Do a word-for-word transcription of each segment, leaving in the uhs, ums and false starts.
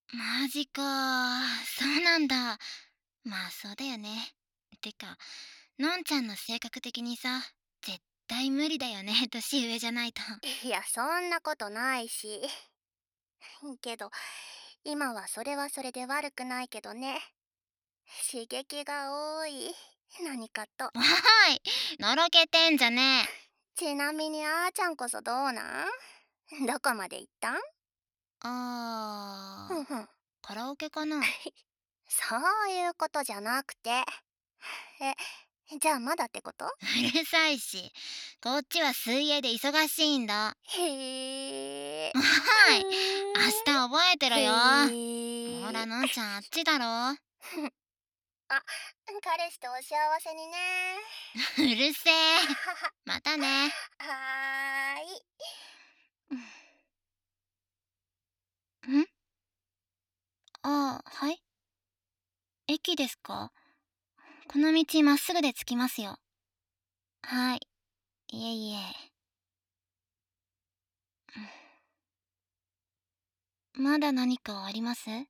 マジか。そうなんだ。まあ、そうだよね。てか、のんちゃんの性格的にさ、絶対無理だよね、年上じゃないと。 いや、そんなことないし。けど、今はそれはそれで悪くないけどね。刺激が多い。何かと。 おい、のろけてんじゃねえ。 ちなみにあーちゃんこそどうなん？どこまで行ったん？ふんあー、 ふん。 カラオケかな。 そういうことじゃなくて。え、じゃあまだってこと？ うるさいし、こっちは水泳で忙しいんだ。 へえ。ふはい、明日ーん。 覚えてろよ。ほら、 へえ。 のんちゃんあっちだろ。 あ、彼氏とお幸せにね。 うるせえ。 あはは。 またね。 はーい。 んああ、はい。駅ですか？この道まっすぐで着きますよ。はい。いえいえ。まだ何かあります？え、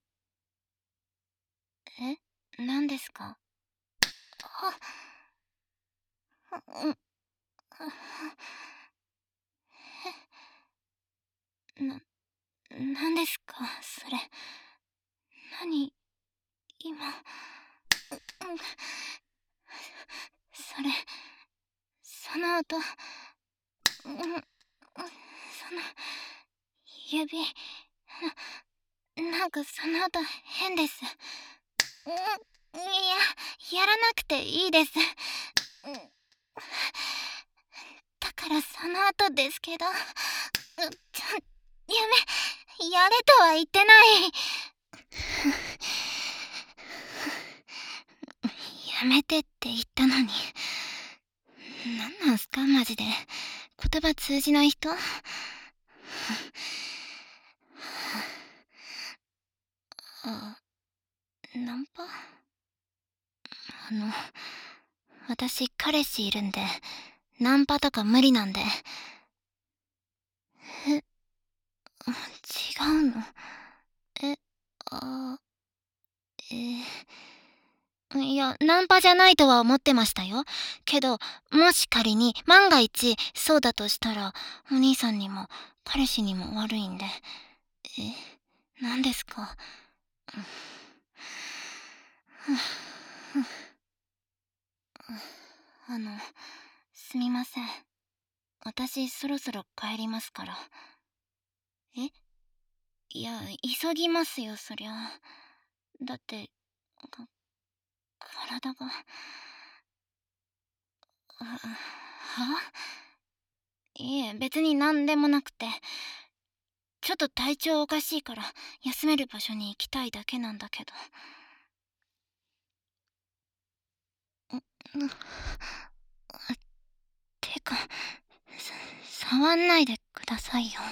何ですか？あ、うん、な、何ですかそれ。何今、うん、それ、その音、うん、うん、その、指、なんかその音変です。うん、いや、やらなくていいです。うん、だからその後ですけど、うん、ちょ、やめ、やれとは言ってない。やめてって言ったのに。なんなんすかマジで。言葉通じない人。あ、ナンパ。あの、私彼氏いるんで、ナンパとか無理なんで。え、違うの？え、あ、えー、いや、ナンパじゃないとは思ってましたよ。けど、もし仮に万が一そうだとしたら、お兄さんにも彼氏にも悪いんで。え、何ですか？あの、すみません。私そろそろ帰りますから。え、いや、急ぎますよ、そりゃ。だって、か体が。あはいえ、別になんでもなくて、ちょっと体調おかしいから休める場所に行きたいだけなんだけど。んんてか、さ触んないでくださいよ。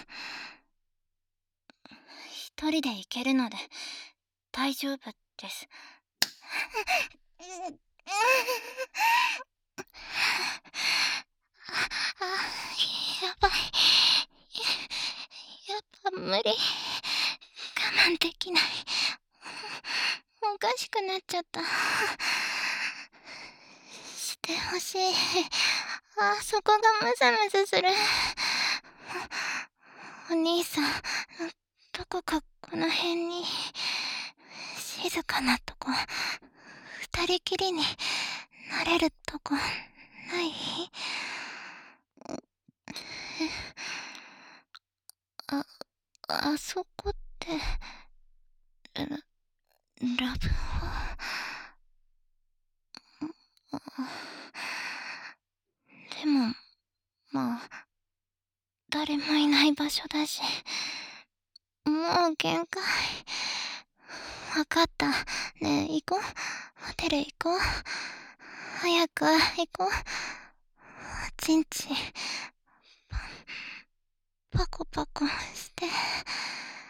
一人で行けるので大丈夫です。あ、やばい。やっぱ無理。我慢できない。おかしくなっちゃった。してほしい。あ、そこがムズムズする。お兄さん、どこかこの辺に、静かなとこ、二人きりになれるとこ、ない？あ、あそこって、ラ、ラブホ？でも、まあ、誰もいない場所だし、もう限界。わかった。ねえ、行こう。ホテル行こう。早く行こう。ちんちん、パコパコして。